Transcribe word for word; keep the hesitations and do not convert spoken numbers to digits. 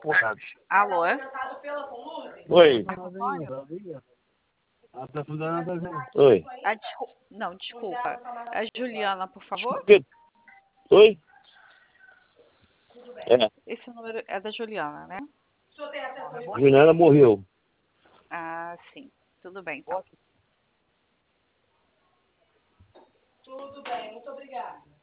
Alô? Oi. Oi. Ah, descul- Não, desculpa. É Juliana, por favor? Oi? É, Esse número é da Juliana, né? Juliana morreu. Ah, sim. Tudo bem, então. Tudo bem, muito obrigada.